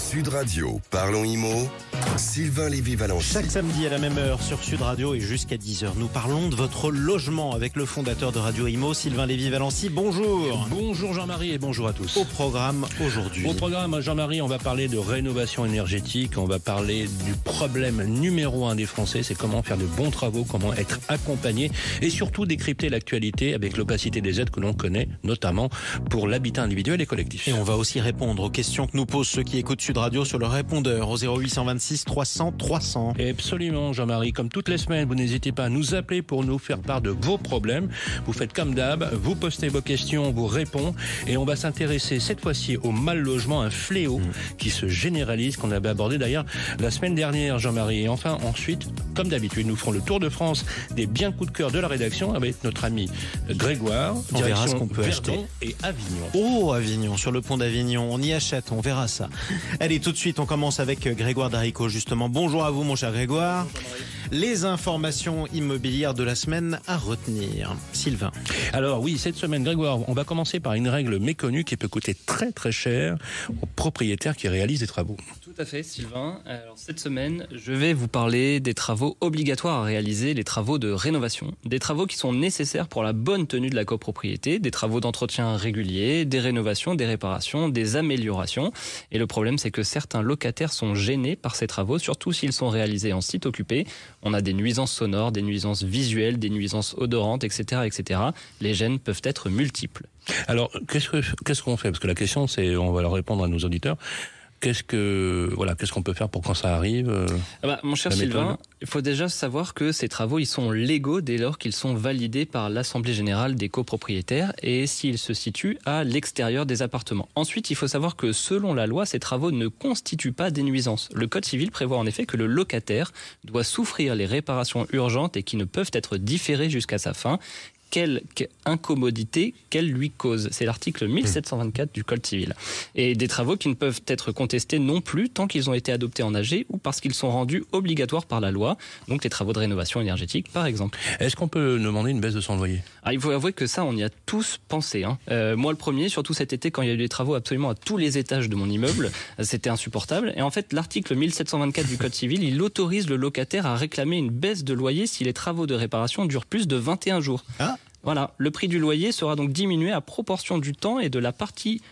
Sud Radio, parlons IMO, Sylvain Lévy-Valency. Chaque samedi à la même heure sur Sud Radio et jusqu'à 10h, nous parlons de votre logement avec le fondateur de Radio IMO, Sylvain Lévy-Valency. Bonjour. Bonjour Jean-Marie et bonjour à tous. Au programme aujourd'hui. Au programme, Jean-Marie, on va parler de rénovation énergétique, on va parler du problème numéro 1 des Français, c'est comment faire de bons travaux, comment être accompagné et surtout décrypter l'actualité avec l'opacité des aides que l'on connaît, notamment pour l'habitat individuel et collectif. Et on va aussi répondre aux questions que nous posent ceux qui écoutent Sud Radio sur le répondeur au 0826 300 300. Et absolument Jean-Marie, comme toutes les semaines, vous n'hésitez pas à nous appeler pour nous faire part de vos problèmes. Vous faites comme d'hab, vous postez vos questions, on vous répond et on va s'intéresser cette fois-ci au mal logement, un fléau qui se généralise, qu'on avait abordé d'ailleurs la semaine dernière Jean-Marie. Et enfin ensuite, comme d'habitude, nous ferons le tour de France des biens coups de cœur de la rédaction avec notre ami Grégoire, on verra ce qu'on peut Verdon acheter. Et Avignon. Oh, Avignon, sur le pont d'Avignon, on y achète, on verra ça. Allez, tout de suite, on commence avec Grégoire Darico, justement. Bonjour à vous, mon cher Grégoire. Les informations immobilières de la semaine à retenir. Sylvain. Alors oui, cette semaine, Grégoire, on va commencer par une règle méconnue qui peut coûter très très cher aux propriétaires qui réalisent des travaux. Tout à fait, Sylvain. Alors, cette semaine, je vais vous parler des travaux obligatoires à réaliser, les travaux de rénovation. Des travaux qui sont nécessaires pour la bonne tenue de la copropriété, des travaux d'entretien réguliers, des rénovations, des réparations, des améliorations. Et le problème, c'est que certains locataires sont gênés par ces travaux, surtout s'ils sont réalisés en site occupé. On a des nuisances sonores, des nuisances visuelles, des nuisances odorantes, etc., etc. Les gênes peuvent être multiples. Alors, qu'est-ce qu'on fait ? Parce que la question, c'est, on va leur répondre à nos auditeurs. Qu'est-ce qu'on peut faire pour quand ça arrive Mon cher Sylvain, il faut déjà savoir que ces travaux, ils sont légaux dès lors qu'ils sont validés par l'Assemblée Générale des copropriétaires et s'ils se situent à l'extérieur des appartements. Ensuite, il faut savoir que selon la loi, ces travaux ne constituent pas des nuisances. Le Code civil prévoit en effet que le locataire doit souffrir les réparations urgentes et qui ne peuvent être différées jusqu'à sa fin. Quelle incommodité qu'elle lui cause. C'est l'article 1724 du Code civil. Et des travaux qui ne peuvent être contestés non plus tant qu'ils ont été adoptés en AG ou parce qu'ils sont rendus obligatoires par la loi. Donc les travaux de rénovation énergétique, par exemple. Est-ce qu'on peut demander une baisse de son loyer ? Il faut avouer que ça, on y a tous pensé. Moi, le premier, surtout cet été, quand il y a eu des travaux absolument à tous les étages de mon immeuble, c'était insupportable. Et en fait, l'article 1724 du Code civil, il autorise le locataire à réclamer une baisse de loyer si les travaux de réparation durent plus de 21 jours. Ah. Voilà, le prix du loyer sera donc diminué à proportion du temps et de la partie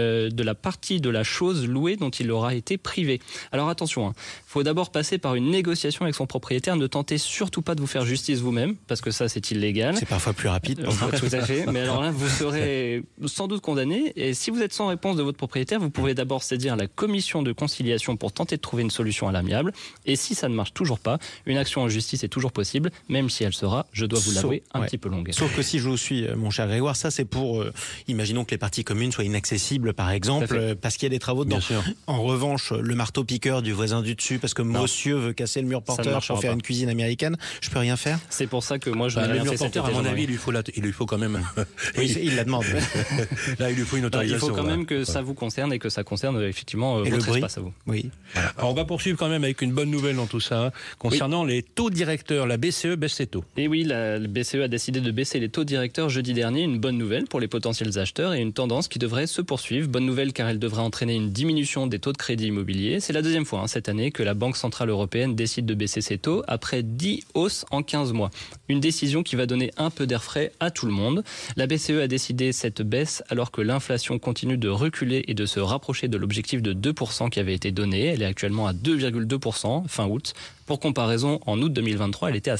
de la chose louée dont il aura été privé. Alors attention, faut d'abord passer par une négociation avec son propriétaire. Ne tentez surtout pas de vous faire justice vous-même, parce que ça c'est illégal. C'est parfois plus rapide. Tout à fait, mais alors là vous serez sans doute condamné. Et si vous êtes sans réponse de votre propriétaire, vous pouvez d'abord saisir la commission de conciliation pour tenter de trouver une solution à l'amiable. Et si ça ne marche toujours pas, une action en justice est toujours possible, même si elle sera, je dois vous l'avouer, un petit peu longue. Sauf que si je vous suis, mon cher Grégoire, ça c'est pour, imaginons que les parties communes soient inaccessibles par exemple, parce qu'il y a des travaux dedans. En revanche, le marteau-piqueur du voisin du dessus, parce que monsieur veut casser le mur porteur pour faire une cuisine américaine, je peux rien faire. C'est pour ça que moi je n'ai le rien mur fait cet porteur, été, à mon avis, il lui faut quand même. Oui, il la demande. Là, il lui faut une autorisation. Il faut quand même que ça vous concerne et que ça concerne effectivement votre espace à vous. Oui. Alors, on va poursuivre quand même avec une bonne nouvelle dans tout ça, concernant les taux directeurs. La BCE baisse ses taux. Et oui, la BCE a décidé de baisser les taux directeurs jeudi dernier. Une bonne nouvelle pour les potentiels acheteurs et une tendance qui devrait se poursuivre. Bonne nouvelle car elle devrait entraîner une diminution des taux de crédit immobilier. C'est la deuxième fois cette année que la Banque Centrale Européenne décide de baisser ses taux après 10 hausses en 15 mois. Une décision qui va donner un peu d'air frais à tout le monde. La BCE a décidé cette baisse alors que l'inflation continue de reculer et de se rapprocher de l'objectif de 2% qui avait été donné. Elle est actuellement à 2,2% fin août. Pour comparaison, en août 2023, elle était à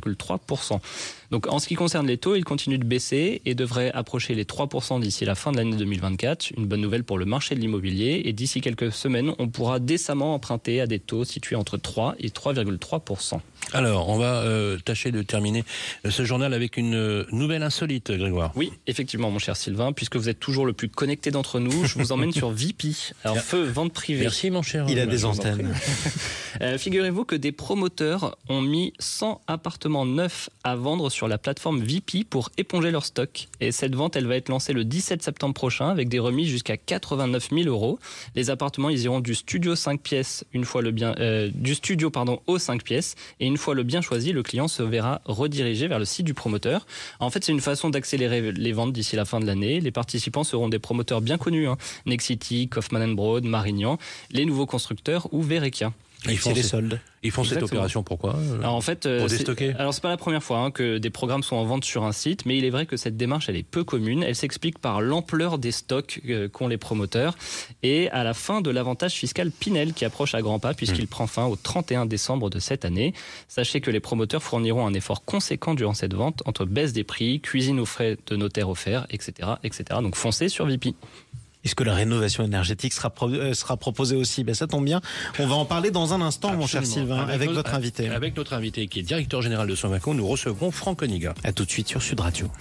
5,3%. Donc en ce qui concerne les taux, ils continuent de baisser et devraient approcher les 3% d'ici la fin de l'année 2024. Une bonne nouvelle pour le marché de l'immobilier. Et d'ici quelques semaines, on pourra décemment emprunter à des taux situés entre 3 et 3,3%. Alors, on va tâcher de terminer ce journal avec une nouvelle insolite, Grégoire. Oui, effectivement, mon cher Sylvain, puisque vous êtes toujours le plus connecté d'entre nous, je vous emmène sur VIP. Alors, feu, vente privée. Merci, mon cher. Il a des antennes. Figurez-vous que des promoteurs ont mis 100 appartements neufs à vendre sur la plateforme VIP pour éponger leur stock. Et cette vente, elle va être lancée le 17 septembre prochain avec des remises jusqu'à 89 000 €. Les appartements, ils iront du studio 5 pièces, du studio au 5 pièces, et une fois le bien choisi, le client se verra redirigé vers le site du promoteur. En fait, c'est une façon d'accélérer les ventes d'ici la fin de l'année. Les participants seront des promoteurs bien connus, Nexity, Kaufman & Broad, Marignan, les nouveaux constructeurs ou Verekia. Ils font les soldes. Ils font Exactement. cette opération pourquoi Alors en fait, pour déstocker. Alors c'est pas la première fois que des programmes sont en vente sur un site, mais il est vrai que cette démarche elle est peu commune. Elle s'explique par l'ampleur des stocks qu'ont les promoteurs et à la fin de l'avantage fiscal Pinel qui approche à grands pas puisqu'il prend fin au 31 décembre de cette année. Sachez que les promoteurs fourniront un effort conséquent durant cette vente entre baisse des prix, cuisine aux frais de notaire offerts, etc., etc. Donc foncez sur Vipi. Est-ce que la rénovation énergétique sera proposée aussi? Ça tombe bien. On va en parler dans un instant, mon cher Sylvain, avec votre invité. Avec notre invité qui est directeur général de Sofinco, nous recevrons Franck Oniga. À tout de suite sur Sud Radio.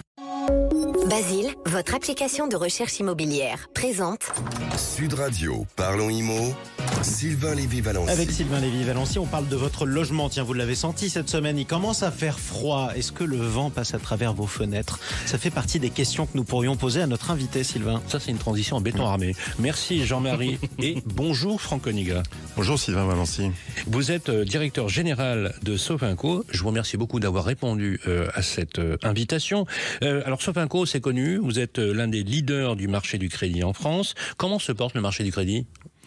Basile, votre application de recherche immobilière, présente Sud Radio, parlons IMO, Sylvain Lévy-Valency. Avec Sylvain Lévy-Valency, on parle de votre logement. Tiens, vous l'avez senti cette semaine, il commence à faire froid. Est-ce que le vent passe à travers vos fenêtres? Ça fait partie des questions que nous pourrions poser à notre invité, Sylvain. Ça, c'est une transition en béton armé. Merci Jean-Marie et bonjour Franck Oniga. Bonjour Sylvain Valency. Vous êtes directeur général de Sofinco. Je vous remercie beaucoup d'avoir répondu à cette invitation. Alors Sofinco, c'est connu, vous êtes l'un des leaders du marché du crédit en France. Comment se porte le marché du crédit ?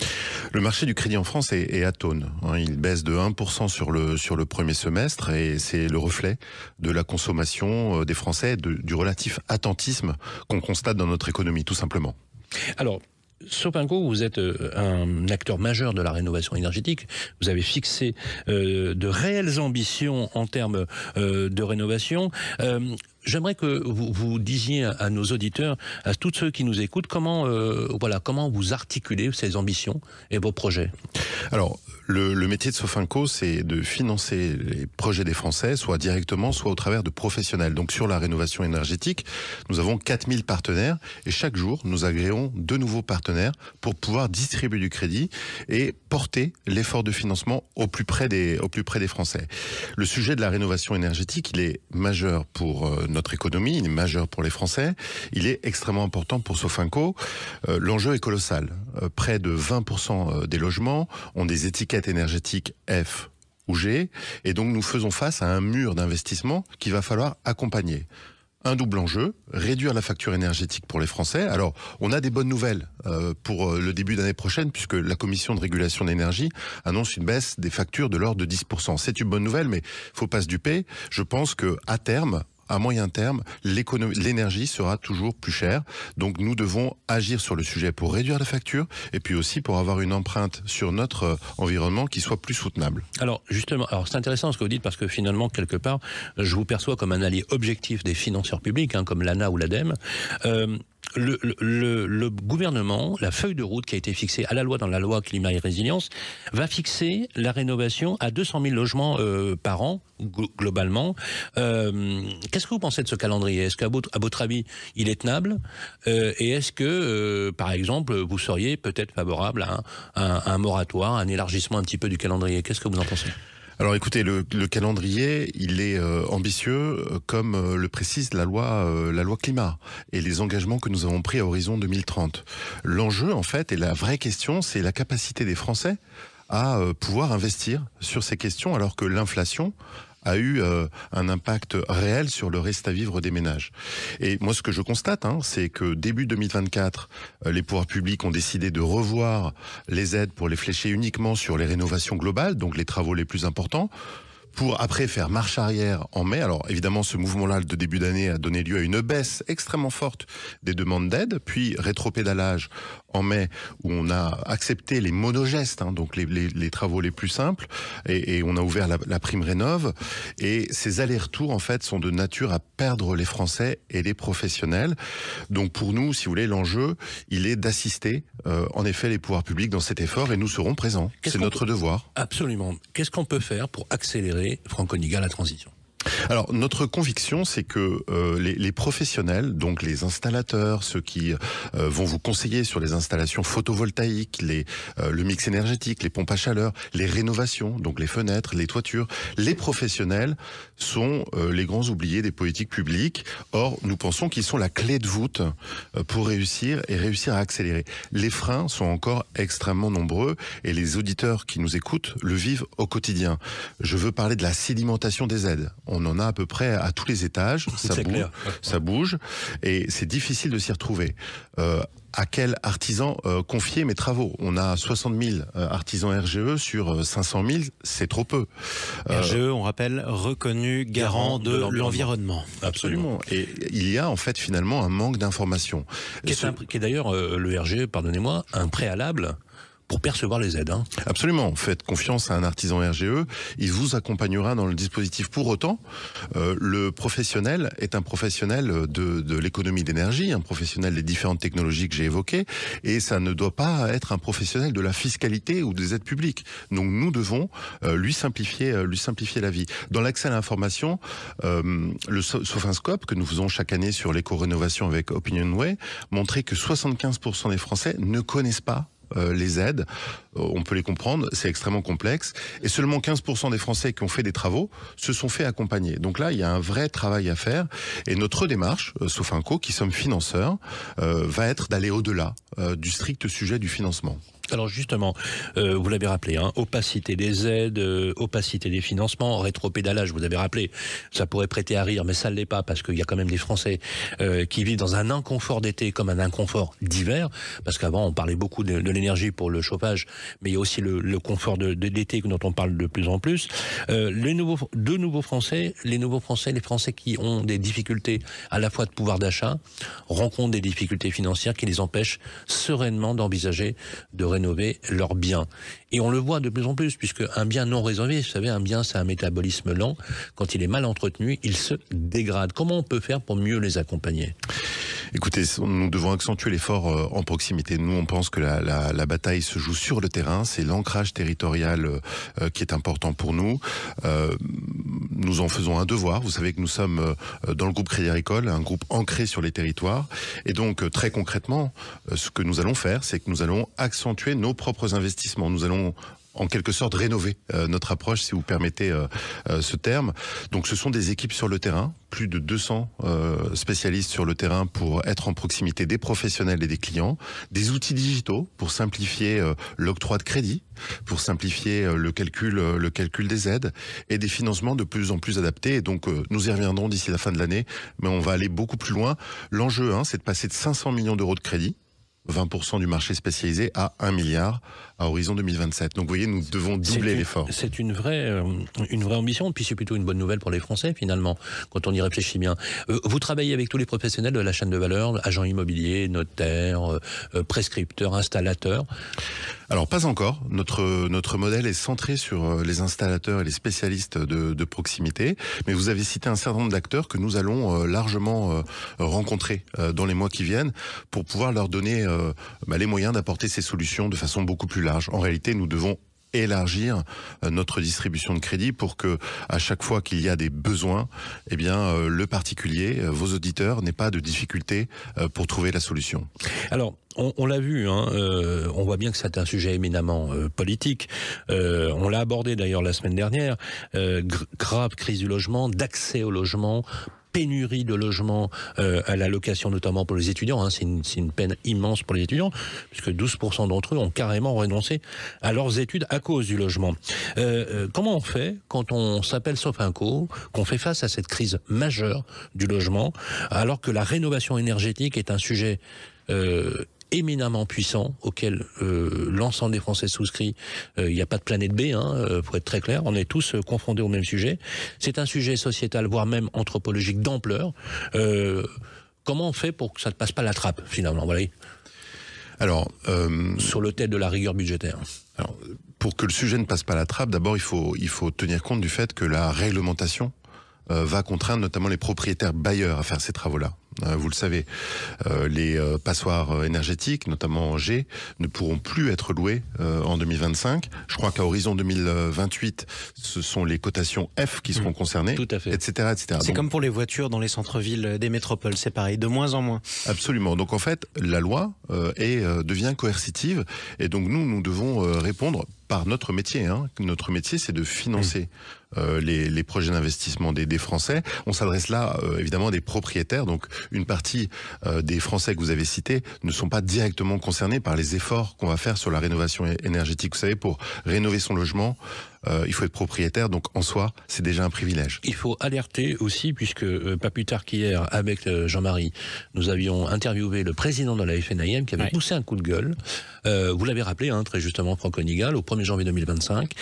Le marché du crédit en France est atone. Il baisse de 1% sur le premier semestre et c'est le reflet de la consommation des Français, du relatif attentisme qu'on constate dans notre économie, tout simplement. Alors, Sofinco, vous êtes un acteur majeur de la rénovation énergétique. Vous avez fixé de réelles ambitions en termes de rénovation. J'aimerais que vous disiez à nos auditeurs, à tous ceux qui nous écoutent, comment vous articulez ces ambitions et vos projets. Alors, le métier de Sofinco, c'est de financer les projets des Français, soit directement, soit au travers de professionnels. Donc, sur la rénovation énergétique, nous avons 4000 partenaires et chaque jour, nous agréons de nouveaux partenaires pour pouvoir distribuer du crédit et porter l'effort de financement au plus près des Français. Le sujet de la rénovation énergétique, il est majeur pour notre économie, il est majeur pour les Français, il est extrêmement important pour Sofinco. L'enjeu est colossal. Près de 20% des logements ont des étiquettes énergétiques F ou G, et donc nous faisons face à un mur d'investissement qu'il va falloir accompagner. Un double enjeu, réduire la facture énergétique pour les Français. Alors, on a des bonnes nouvelles pour le début d'année prochaine, puisque la Commission de régulation de l'énergie annonce une baisse des factures de l'ordre de 10%. C'est une bonne nouvelle, mais faut pas se duper. Je pense que à terme, à moyen terme, l'énergie sera toujours plus chère. Donc nous devons agir sur le sujet pour réduire la facture et puis aussi pour avoir une empreinte sur notre environnement qui soit plus soutenable. Alors justement, c'est intéressant ce que vous dites parce que finalement, quelque part, je vous perçois comme un allié objectif des financeurs publics, comme l'ANA ou l'ADEME. Le gouvernement, la feuille de route qui a été fixée dans la loi climat et résilience, va fixer la rénovation à 200 000 logements par an, globalement. Qu'est-ce que vous pensez de ce calendrier? Est-ce qu'à votre avis, il est tenable? Et est-ce que, par exemple, vous seriez peut-être favorable à un moratoire, un élargissement un petit peu du calendrier? Qu'est-ce que vous en pensez? Alors écoutez, le calendrier, il est ambitieux, comme le précise la loi climat et les engagements que nous avons pris à horizon 2030. L'enjeu, en fait, et la vraie question, c'est la capacité des Français à pouvoir investir sur ces questions, alors que l'inflation a eu un impact réel sur le reste à vivre des ménages. Et moi, ce que je constate, c'est que début 2024, les pouvoirs publics ont décidé de revoir les aides pour les flécher uniquement sur les rénovations globales, donc les travaux les plus importants, pour après faire marche arrière en mai. Alors évidemment, ce mouvement-là de début d'année a donné lieu à une baisse extrêmement forte des demandes d'aide, puis rétropédalage en mai où on a accepté les monogestes, donc les travaux les plus simples, et on a ouvert la prime rénov. Et ces allers-retours en fait sont de nature à perdre les Français et les professionnels. Donc pour nous, si vous voulez, l'enjeu, il est d'assister en effet les pouvoirs publics dans cet effort et nous serons présents. C'est notre devoir. Absolument. Qu'est-ce qu'on peut faire pour accélérer, Franck Oniga, la transition ? Alors, notre conviction, c'est que les professionnels, donc les installateurs, ceux qui vont vous conseiller sur les installations photovoltaïques, le mix énergétique, les pompes à chaleur, les rénovations, donc les fenêtres, les toitures, les professionnels sont les grands oubliés des politiques publiques. Or, nous pensons qu'ils sont la clé de voûte pour réussir à accélérer. Les freins sont encore extrêmement nombreux et les auditeurs qui nous écoutent le vivent au quotidien. Je veux parler de la sédimentation des aides. On en a à peu près à tous les étages, ça bouge et c'est difficile de s'y retrouver. À quel artisan confier mes travaux? On a 60 000 artisans RGE sur 500 000, c'est trop peu. RGE, on rappelle, reconnu garant de l'environnement. Absolument. Et il y a en fait finalement un manque d'information. Qui est d'ailleurs, le RGE, pardonnez-moi, un préalable pour percevoir les aides. Absolument. Faites confiance à un artisan RGE. Il vous accompagnera dans le dispositif. Pour autant, le professionnel est un professionnel de l'économie d'énergie, un professionnel des différentes technologies que j'ai évoquées, et ça ne doit pas être un professionnel de la fiscalité ou des aides publiques. Donc nous devons lui simplifier la vie. Dans l'accès à l'information, le Sofinscope que nous faisons chaque année sur l'éco-rénovation avec Opinionway montrait que 75% des Français ne connaissent pas les aides. On peut les comprendre, c'est extrêmement complexe. Et seulement 15% des Français qui ont fait des travaux se sont fait accompagner. Donc là, il y a un vrai travail à faire. Et notre démarche, Sofinco, qui sommes financeurs, va être d'aller au-delà du strict sujet du financement. Alors justement, vous l'avez rappelé, opacité des aides, opacité des financements, rétropédalage, vous avez rappelé, ça pourrait prêter à rire, mais ça ne l'est pas, parce qu'il y a quand même des Français qui vivent dans un inconfort d'été comme un inconfort d'hiver, parce qu'avant on parlait beaucoup de l'énergie pour le chauffage, mais il y a aussi le confort d'été dont on parle de plus en plus. Les Français qui ont des difficultés à la fois de pouvoir d'achat, rencontrent des difficultés financières qui les empêchent sereinement d'envisager de rénover leurs biens. Et on le voit de plus en plus, puisque un bien non rénové, vous savez, un bien c'est un métabolisme lent, quand il est mal entretenu, il se dégrade. Comment on peut faire pour mieux les accompagner ? Écoutez, nous devons accentuer l'effort en proximité. Nous, on pense que la bataille se joue sur le terrain. C'est l'ancrage territorial qui est important pour nous. Nous en faisons un devoir. Vous savez que nous sommes dans le groupe Crédit Agricole, un groupe ancré sur les territoires. Et donc, très concrètement, ce que nous allons faire, c'est que nous allons accentuer nos propres investissements. Nous allons en quelque sorte rénover notre approche, si vous permettez ce terme. Donc ce sont des équipes sur le terrain, plus de 200 spécialistes sur le terrain pour être en proximité des professionnels et des clients, des outils digitaux pour simplifier l'octroi de crédit, pour simplifier le calcul des aides, et des financements de plus en plus adaptés. Et donc nous y reviendrons d'ici la fin de l'année, mais on va aller beaucoup plus loin. L'enjeu, c'est de passer de 500 millions d'euros de crédit, 20% du marché spécialisé, à 1 milliard à horizon 2027. Donc vous voyez, nous devons doubler l'effort. C'est une vraie ambition, puis c'est plutôt une bonne nouvelle pour les Français finalement, quand on y réfléchit bien. Vous travaillez avec tous les professionnels de la chaîne de valeur, agents immobiliers, notaires, prescripteurs, installateurs? Alors pas encore. Notre modèle est centré sur les installateurs et les spécialistes de proximité, mais vous avez cité un certain nombre d'acteurs que nous allons largement rencontrer dans les mois qui viennent pour pouvoir leur donner les moyens d'apporter ces solutions de façon beaucoup plus large. En réalité, nous devons élargir notre distribution de crédit pour que, à chaque fois qu'il y a des besoins, le particulier, vos auditeurs, n'aient pas de difficulté pour trouver la solution. Alors, on l'a vu, on voit bien que c'est un sujet éminemment politique. On l'a abordé d'ailleurs la semaine dernière. Grave crise du logement, d'accès au logement, pénurie de logements à la location, notamment pour les étudiants. C'est une peine immense pour les étudiants, puisque 12% d'entre eux ont carrément renoncé à leurs études à cause du logement. Comment on fait quand on s'appelle Sofinco, qu'on fait face à cette crise majeure du logement, alors que la rénovation énergétique est un sujet éminemment puissant, auquel l'ensemble des Français souscrit. Il n'y a pas de planète B, pour être très clair. On est tous confrontés au même sujet. C'est un sujet sociétal, voire même anthropologique d'ampleur. Comment on fait pour que ça ne passe pas la trappe, finalement, voilà. Alors, sur l'autel de la rigueur budgétaire. Alors, pour que le sujet ne passe pas la trappe, d'abord, il faut tenir compte du fait que la réglementation va contraindre notamment les propriétaires bailleurs à faire ces travaux-là. vous le savez. Les passoires énergétiques, notamment G, ne pourront plus être louées en 2025. Je crois qu'à horizon 2028, ce sont les cotations F qui seront concernées, tout à fait. etc., etc. C'est comme pour les voitures dans les centres-villes des métropoles, c'est pareil, de moins en moins. Absolument. Donc en fait, la loi devient coercitive, et donc nous devons répondre par notre métier. Notre métier, c'est de financer les projets d'investissement des Français. On s'adresse là, évidemment, à des propriétaires. Donc, une partie des Français que vous avez cités ne sont pas directement concernés par les efforts qu'on va faire sur la rénovation énergétique. Vous savez, pour rénover son logement, il faut être propriétaire. Donc, en soi, c'est déjà un privilège. Il faut alerter aussi, puisque pas plus tard qu'hier, avec Jean-Marie, nous avions interviewé le président de la FNIM qui avait poussé un coup de gueule. Vous l'avez rappelé, très justement, Franck Onigal, au 1er janvier 2025,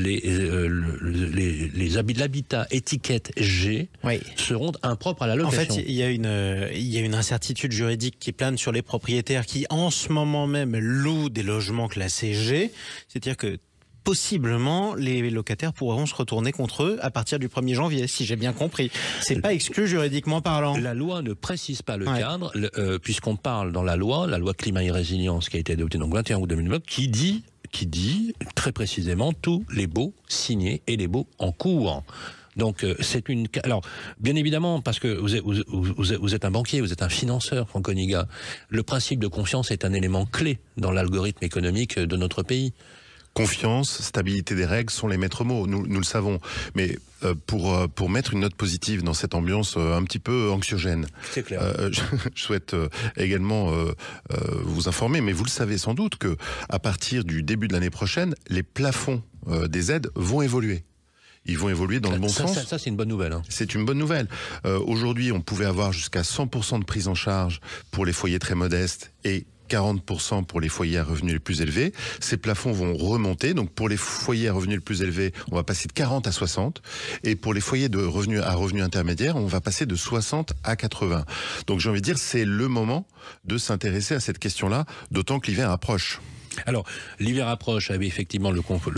l'habitat étiquette G seront impropres à la location. En fait, il y a une incertitude juridique qui plane sur les propriétaires qui, en ce moment même, louent des logements classés G. C'est-à-dire que possiblement, les locataires pourront se retourner contre eux à partir du 1er janvier, si j'ai bien compris. C'est pas exclu juridiquement parlant. La loi ne précise pas le cadre, puisqu'on parle dans la loi climat et résilience qui a été adoptée donc 21 août 2009, qui dit très précisément tous les baux signés et les baux en cours. Donc c'est une. Alors bien évidemment, parce que vous êtes un banquier, vous êtes un financeur, Franck Onigal, le principe de confiance est un élément clé dans l'algorithme économique de notre pays. Confiance, stabilité des règles sont les maîtres mots, nous le savons. Mais pour mettre une note positive dans cette ambiance un petit peu anxiogène, c'est clair. Je souhaite également vous informer, mais vous le savez sans doute, que à partir du début de l'année prochaine, les plafonds des aides vont évoluer. Ils vont évoluer dans le bon sens. Ça, c'est une bonne nouvelle. C'est une bonne nouvelle. Aujourd'hui, on pouvait avoir jusqu'à 100% de prise en charge pour les foyers très modestes et 40% pour les foyers à revenus les plus élevés. Ces plafonds vont remonter. Donc pour les foyers à revenus les plus élevés, on va passer de 40 à 60. Et pour les foyers de revenus à revenus intermédiaires, on va passer de 60 à 80. Donc j'ai envie de dire, c'est le moment de s'intéresser à cette question-là, d'autant que l'hiver approche. Alors, l'hiver approche, avec effectivement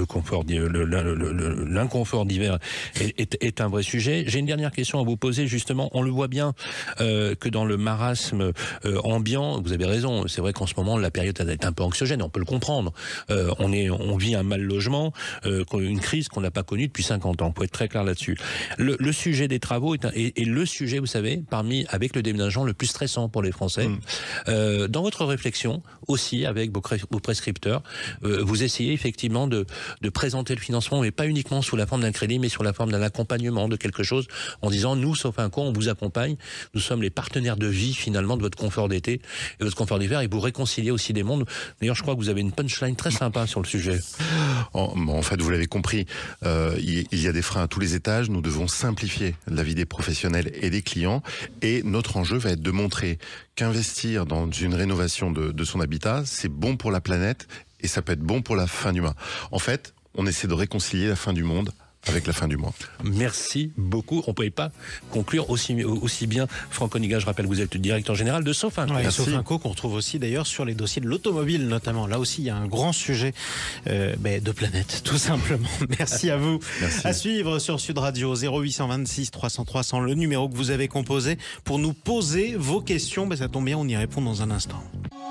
l'inconfort d'hiver est un vrai sujet. J'ai une dernière question à vous poser, justement. On le voit bien que dans le marasme ambiant, vous avez raison, c'est vrai qu'en ce moment, la période est un peu anxiogène, on peut le comprendre. On vit un mal logement, une crise qu'on n'a pas connue depuis 50 ans, pour être très clair là-dessus. Le sujet des travaux est le sujet, vous savez, avec le déménagement, le plus stressant pour les Français. Dans votre réflexion, aussi, avec vos prescripteurs, vous essayez effectivement de présenter le financement, mais pas uniquement sous la forme d'un crédit, mais sous la forme d'un accompagnement, de quelque chose, en disant, nous, Sofinco, on vous accompagne, nous sommes les partenaires de vie, finalement, de votre confort d'été et votre confort d'hiver, et vous réconciliez aussi des mondes. D'ailleurs, je crois que vous avez une punchline très sympa sur le sujet. En fait, vous l'avez compris, il y a des freins à tous les étages, nous devons simplifier la vie des professionnels et des clients, et notre enjeu va être de montrer qu'investir dans une rénovation de son habitat, c'est bon pour la planète et ça peut être bon pour la fin du mois. En fait, on essaie de réconcilier la fin du monde avec la fin du mois. Merci beaucoup. On ne pouvait pas conclure aussi bien. Franck Onigal, je rappelle, vous êtes le directeur général de Sofinco. Sofinco, qu'on retrouve aussi d'ailleurs sur les dossiers de l'automobile notamment. Là aussi, il y a un grand sujet de planète, tout simplement. Merci à vous. Merci. À suivre sur Sud Radio, 0826 300 300, le numéro que vous avez composé pour nous poser vos questions. Ça tombe bien, on y répond dans un instant.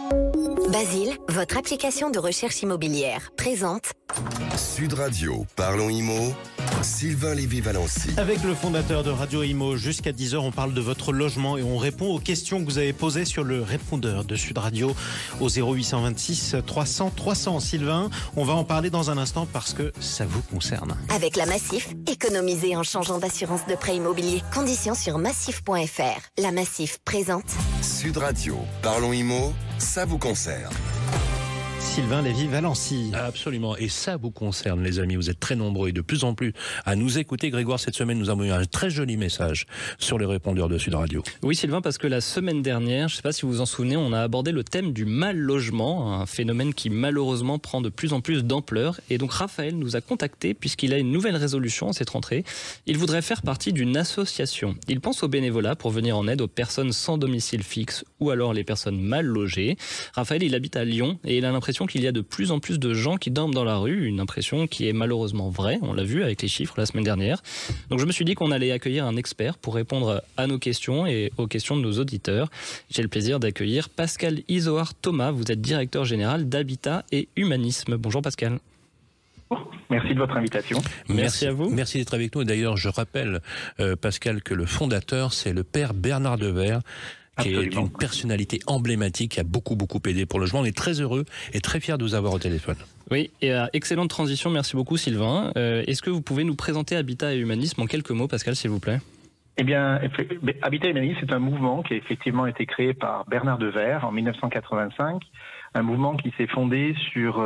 Basile, votre application de recherche immobilière, présente Sud Radio, parlons IMO, Sylvain Lévy-Valency. Avec le fondateur de Radio Imo, jusqu'à 10h, on parle de votre logement et on répond aux questions que vous avez posées sur le répondeur de Sud Radio au 0826 300 300. Sylvain, on va en parler dans un instant parce que ça vous concerne. Avec la Massif, économisez en changeant d'assurance de prêt immobilier. Conditions sur massif.fr. La Massif présente Sud Radio, parlons IMO, ça vous concerne. Sylvain Lévy-Valency. Absolument, et ça vous concerne, les amis. Vous êtes très nombreux et de plus en plus à nous écouter. Grégoire, cette semaine, nous avons eu un très joli message sur les répondeurs de Sud Radio. Oui, Sylvain, parce que la semaine dernière, je ne sais pas si vous vous en souvenez, on a abordé le thème du mal logement, un phénomène qui malheureusement prend de plus en plus d'ampleur. Et donc Raphaël nous a contactés puisqu'il a une nouvelle résolution en cette rentrée. Il voudrait faire partie d'une association. Il pense au bénévolat pour venir en aide aux personnes sans domicile fixe ou alors les personnes mal logées. Raphaël, il habite à Lyon et il a l'impression l'impression qu'il y a de plus en plus de gens qui dorment dans la rue, une impression qui est malheureusement vraie, on l'a vu avec les chiffres la semaine dernière. Donc je me suis dit qu'on allait accueillir un expert pour répondre à nos questions et aux questions de nos auditeurs. J'ai le plaisir d'accueillir Pascal Izoard-Thomas, vous êtes directeur général d'Habitat et Humanisme. Bonjour Pascal. Merci de votre invitation. Merci à vous. Merci d'être avec nous. Et d'ailleurs, je rappelle, Pascal, que le fondateur, c'est le père Bernard Devers, qui est une personnalité emblématique, qui a beaucoup aidé pour le logement. On est très heureux et très fiers de vous avoir au téléphone. Oui, et excellente transition. Merci beaucoup Sylvain. Est-ce que vous pouvez nous présenter Habitat et Humanisme en quelques mots, Pascal, s'il vous plaît ? Eh bien, Habitat et Humanisme, c'est un mouvement qui a effectivement été créé par Bernard Devers en 1985. Un mouvement qui s'est fondé sur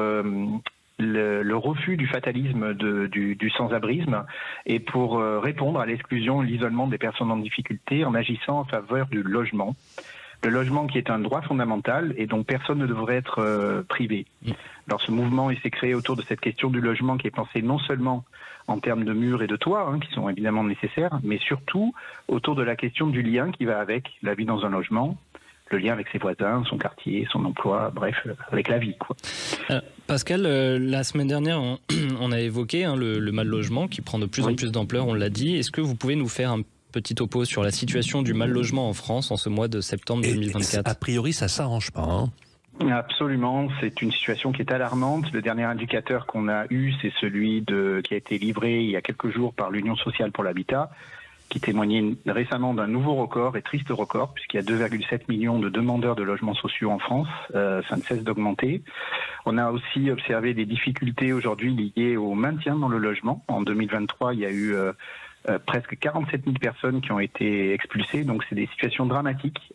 le refus du fatalisme du sans-abrisme et pour répondre à l'exclusion et l'isolement des personnes en difficulté en agissant en faveur du logement. Le logement qui est un droit fondamental et dont personne ne devrait être privé. Alors ce mouvement, il s'est créé autour de cette question du logement qui est pensé non seulement en termes de murs et de toits, qui sont évidemment nécessaires, mais surtout autour de la question du lien qui va avec la vie dans un logement, le lien avec ses voisins, son quartier, son emploi, bref, avec la vie, quoi. Pascal, la semaine dernière, on a évoqué le mal logement qui prend de plus en plus d'ampleur, on l'a dit. Est-ce que vous pouvez nous faire un petit topo sur la situation du mal logement en France en ce mois de septembre 2024 ? A priori, ça s'arrange pas, Absolument, c'est une situation qui est alarmante. Le dernier indicateur qu'on a eu, c'est celui qui a été livré il y a quelques jours par l'Union sociale pour l'habitat, qui témoignait récemment d'un nouveau record et triste record, puisqu'il y a 2,7 millions de demandeurs de logements sociaux en France. Ça ne cesse d'augmenter. On a aussi observé des difficultés aujourd'hui liées au maintien dans le logement. En 2023, il y a eu presque 47 000 personnes qui ont été expulsées, donc c'est des situations dramatiques.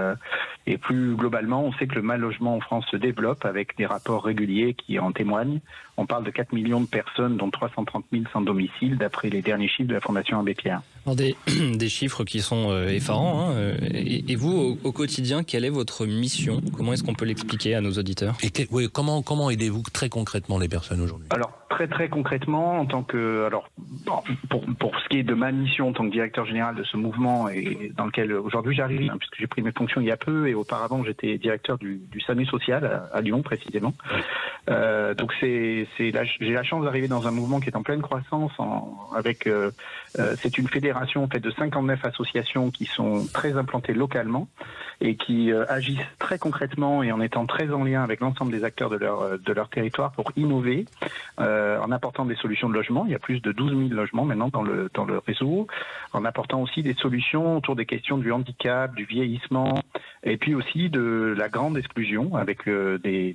Et plus globalement, on sait que le mal logement en France se développe avec des rapports réguliers qui en témoignent. On parle de 4 millions de personnes, dont 330 000 sans domicile, d'après les derniers chiffres de la Fondation Abbé Pierre. Alors des chiffres qui sont effarants. Et vous, au quotidien, quelle est votre mission ? Comment est-ce qu'on peut l'expliquer à nos auditeurs ? Oui, comment aidez-vous très concrètement les personnes aujourd'hui ? Alors très concrètement, en tant que pour ce qui est de ma mission en tant que directeur général de ce mouvement et dans lequel aujourd'hui j'arrive, puisque j'ai pris mes fonctions il y a peu et auparavant j'étais directeur du SAMU social à Lyon précisément. Donc j'ai la chance d'arriver dans un mouvement qui est en pleine croissance c'est une fédération faite de 59 associations qui sont très implantées localement et qui agissent très concrètement et en étant très en lien avec l'ensemble des acteurs de leur territoire pour innover en apportant des solutions de logement. Il y a plus de 12 000 logements maintenant dans le réseau, en apportant aussi des solutions autour des questions du handicap, du vieillissement et puis aussi de la grande exclusion avec des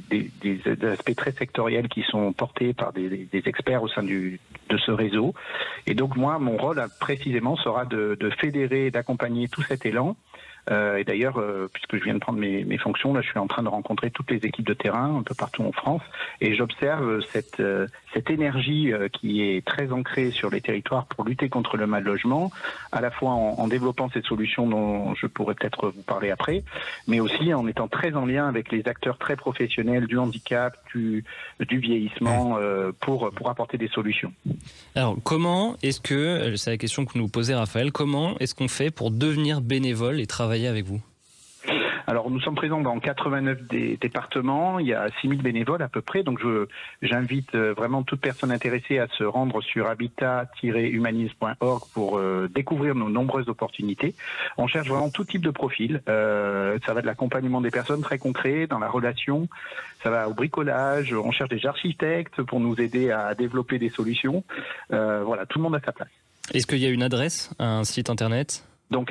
aspects très sectoriels qui sont portés par des experts au sein de ce réseau. Et donc moi, mon rôle précisément sera de fédérer et d'accompagner tout cet élan. Et d'ailleurs, puisque je viens de prendre mes fonctions, là, je suis en train de rencontrer toutes les équipes de terrain un peu partout en France, et j'observe cette énergie qui est très ancrée sur les territoires pour lutter contre le mal logement, à la fois en développant ces solutions dont je pourrais peut-être vous parler après, mais aussi en étant très en lien avec les acteurs très professionnels du handicap, du vieillissement, pour apporter des solutions. Alors, comment est-ce que, c'est la question que nous posait Raphaël, comment est-ce qu'on fait pour devenir bénévole et travailler avec vous ? Alors, nous sommes présents dans 89 départements, il y a 6 000 bénévoles à peu près, donc j'invite vraiment toute personne intéressée à se rendre sur habitat-humanisme.org pour découvrir nos nombreuses opportunités. On cherche vraiment tout type de profil, ça va de l'accompagnement des personnes très concret, dans la relation, ça va au bricolage, on cherche des architectes pour nous aider à développer des solutions, voilà, tout le monde a sa place. Est-ce qu'il y a une adresse, un site internet ? Donc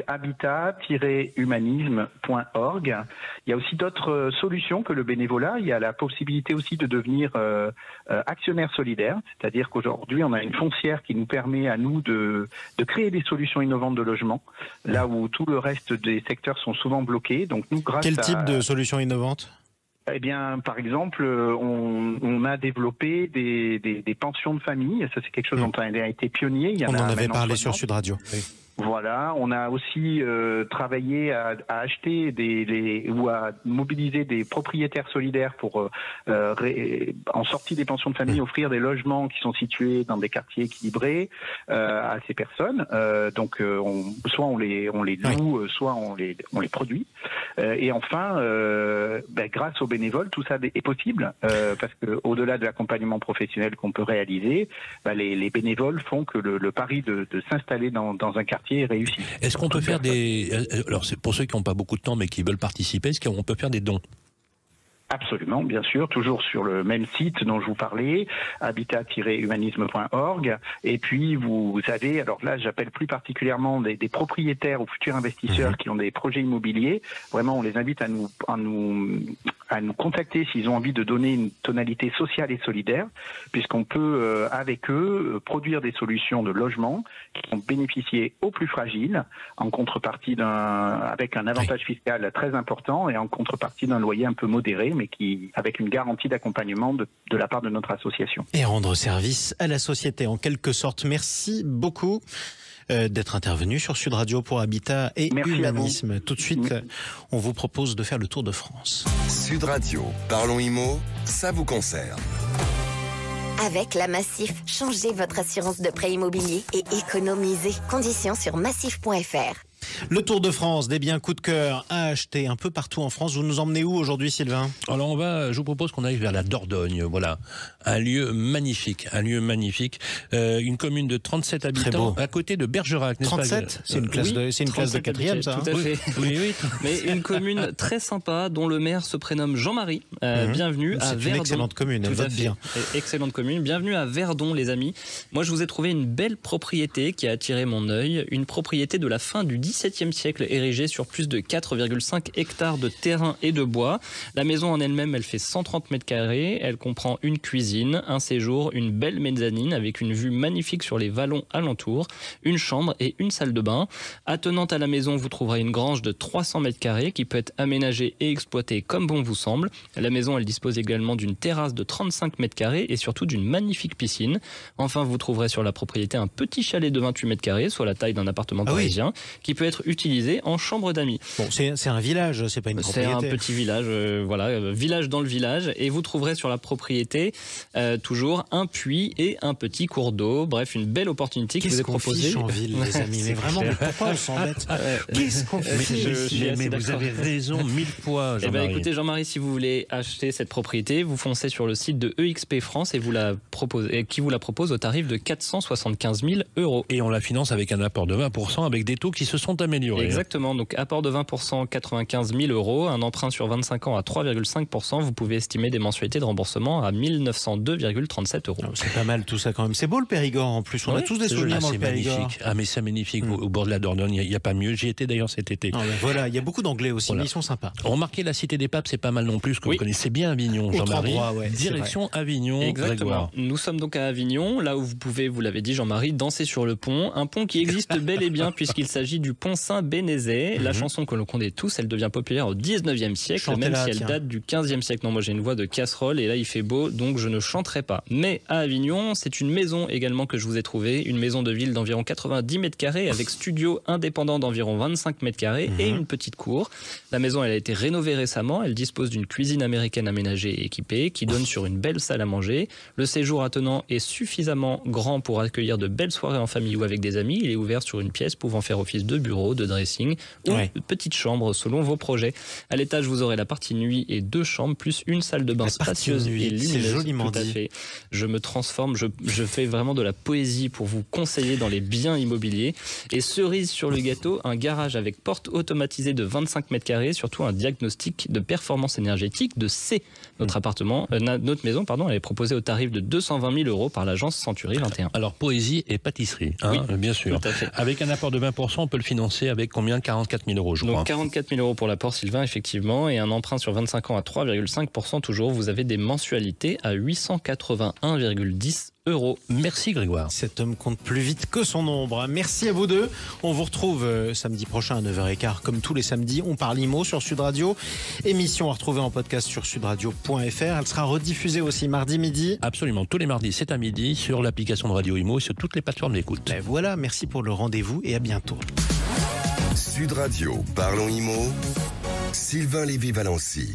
habitat-humanisme.org. Il y a aussi d'autres solutions que le bénévolat. Il y a la possibilité aussi de devenir actionnaire solidaire, c'est-à-dire qu'aujourd'hui on a une foncière qui nous permet à nous de créer des solutions innovantes de logement, là où tout le reste des secteurs sont souvent bloqués. Donc nous, Quel type de solutions innovantes ? Eh bien, par exemple, on a développé des pensions de famille. Ça, c'est quelque chose dont on a été pionnier. On en avait parlé sur Sud Radio. Oui. Voilà, on a aussi travaillé à acheter ou à mobiliser des propriétaires solidaires pour, en sortie des pensions de famille, offrir des logements qui sont situés dans des quartiers équilibrés à ces personnes. Donc, soit on les loue, soit on les produit. Et enfin, grâce aux bénévoles, tout ça est possible parce que au-delà de l'accompagnement professionnel qu'on peut réaliser, les bénévoles font que le pari de s'installer dans un quartier est réussi. Est-ce qu'on peut faire alors c'est pour ceux qui n'ont pas beaucoup de temps mais qui veulent participer, est-ce qu'on peut faire des dons ? Absolument, bien sûr, toujours sur le même site dont je vous parlais, habitat-humanisme.org. Et puis vous avez, alors là j'appelle plus particulièrement des propriétaires ou futurs investisseurs qui ont des projets immobiliers. Vraiment, on les invite à nous contacter s'ils ont envie de donner une tonalité sociale et solidaire, puisqu'on peut avec eux produire des solutions de logement qui vont bénéficier aux plus fragiles en contrepartie avec un avantage fiscal très important et en contrepartie d'un loyer un peu modéré, mais avec une garantie d'accompagnement de la part de notre association. Et rendre service à la société, en quelque sorte. Merci beaucoup d'être intervenu sur Sud Radio pour Habitat et Humanisme. Tout de suite, on vous propose de faire le tour de France. Sud Radio, parlons IMO, ça vous concerne. Avec la Massif, changez votre assurance de prêt immobilier et économisez. Conditions sur massif.fr. Le Tour de France, des biens coup de cœur à acheter un peu partout en France. Vous nous emmenez où aujourd'hui, Sylvain ? Alors je vous propose qu'on aille vers la Dordogne. Voilà, un lieu magnifique, une commune de 37 habitants à côté de Bergerac, n'est-ce 37 pas ? C'est une classe de quatrième, ça. Tout à fait. Oui. Mais une commune très sympa dont le maire se prénomme Jean-Marie. Bienvenue à Verdon. C'est une excellente commune, elle vote bien. Excellente commune. Bienvenue à Verdon, les amis. Moi, je vous ai trouvé une belle propriété qui a attiré mon œil. Une propriété de la fin du XVIIe siècle, érigée sur plus de 4,5 hectares de terrain et de bois. La maison en elle-même, elle fait 130 mètres carrés. Elle comprend une cuisine, un séjour, une belle mezzanine avec une vue magnifique sur les vallons alentours, une chambre et une salle de bain. Attenante à la maison, vous trouverez une grange de 300 mètres carrés qui peut être aménagée et exploitée comme bon vous semble. La maison, elle dispose également d'une terrasse de 35 mètres carrés et surtout d'une magnifique piscine. Enfin, vous trouverez sur la propriété un petit chalet de 28 mètres carrés, soit la taille d'un appartement parisien, qui peut être utilisé en chambre d'amis. Bon, c'est un village, c'est pas une propriété. C'est un petit village, village dans le village. Et vous trouverez sur la propriété toujours un puits et un petit cours d'eau. Bref, une belle opportunité qui vous est proposée. Qu'est-ce qu'on fiche en ville, les amis ? Mais vraiment, pourquoi on s'embête ? Qu'est-ce qu'on fiche ? Mais vous avez raison 1000 fois, Jean-Marie. Écoutez, Jean-Marie, si vous voulez acheter cette propriété, vous foncez sur le site de EXP France et qui vous la propose au tarif de 475 000 €. Et on la finance avec un apport de 20% avec des taux qui se sont améliorés. Exactement, donc apport de 20%, 95 000 €, un emprunt sur 25 ans à 3,5%, vous pouvez estimer des mensualités de remboursement à 1902,37 €. C'est pas mal tout ça quand même. C'est beau le Périgord en plus, on a tous des souvenirs dans le Périgord. Magnifique. Ah mais c'est magnifique, au bord de la Dordogne, il n'y a pas mieux. J'y étais d'ailleurs cet été. Voilà, il y a beaucoup d'anglais aussi, mais ils sont sympas. Remarquez, la Cité des Papes, c'est pas mal non plus, que vous connaissez bien Avignon, Jean-Marie. Direction Avignon, exactement. Grégoire. Nous sommes donc à Avignon, là où vous pouvez, vous l'avez dit Jean-Marie, danser sur le pont. Un pont qui existe bel et bien puisqu'il s'agit du pont Saint-Bénézet. La chanson que l'on connaît tous, elle devient populaire au 19e siècle, même si elle date du 15e siècle. Non, moi j'ai une voix de casserole et là il fait beau, donc je ne chanterai pas. Mais à Avignon, c'est une maison également que je vous ai trouvée, une maison de ville d'environ 90 mètres carrés avec studio indépendant d'environ 25 mètres carrés et une petite cour. La maison, elle a été rénovée récemment, elle dispose d'une cuisine américaine aménagée et équipée qui donne sur une belle salle à manger. Le séjour attenant est suffisamment grand pour accueillir de belles soirées en famille ou avec des amis. Il est ouvert sur une pièce pouvant faire office de bureau, de dressing ou de petite chambre selon vos projets. À l'étage, vous aurez la partie nuit et 2 chambres plus une salle de bain spacieuse et lumineuse. C'est joliment dit. Fait. Je me transforme, je fais vraiment de la poésie pour vous conseiller dans les biens immobiliers. Et cerise sur le gâteau, un garage avec porte automatisée de 25 mètres carrés, surtout un diagnostic de performance énergétique de C. Notre maison, elle est proposée au tarif de 220 000 € par l'agence Century 21. Alors poésie et pâtisserie, bien sûr. Tout à fait. Avec un apport de 20%, on peut le financer commencer avec combien? 44 000 euros, je crois. Donc 44 000 euros pour l'apport Sylvain, effectivement, et un emprunt sur 25 ans à 3,5% toujours. Vous avez des mensualités à 881,10 €. Merci Grégoire. Cet homme compte plus vite que son ombre. Merci à vous deux. On vous retrouve samedi prochain à 9h15 comme tous les samedis. On parle IMO sur Sud Radio. Émission à retrouver en podcast sur sudradio.fr. Elle sera rediffusée aussi mardi midi. Absolument, tous les mardis, c'est à midi sur l'application de Radio IMO et sur toutes les plateformes d'écoute. Ben voilà, merci pour le rendez-vous et à bientôt. Sud Radio, parlons IMO. Sylvain Lévy-Valency.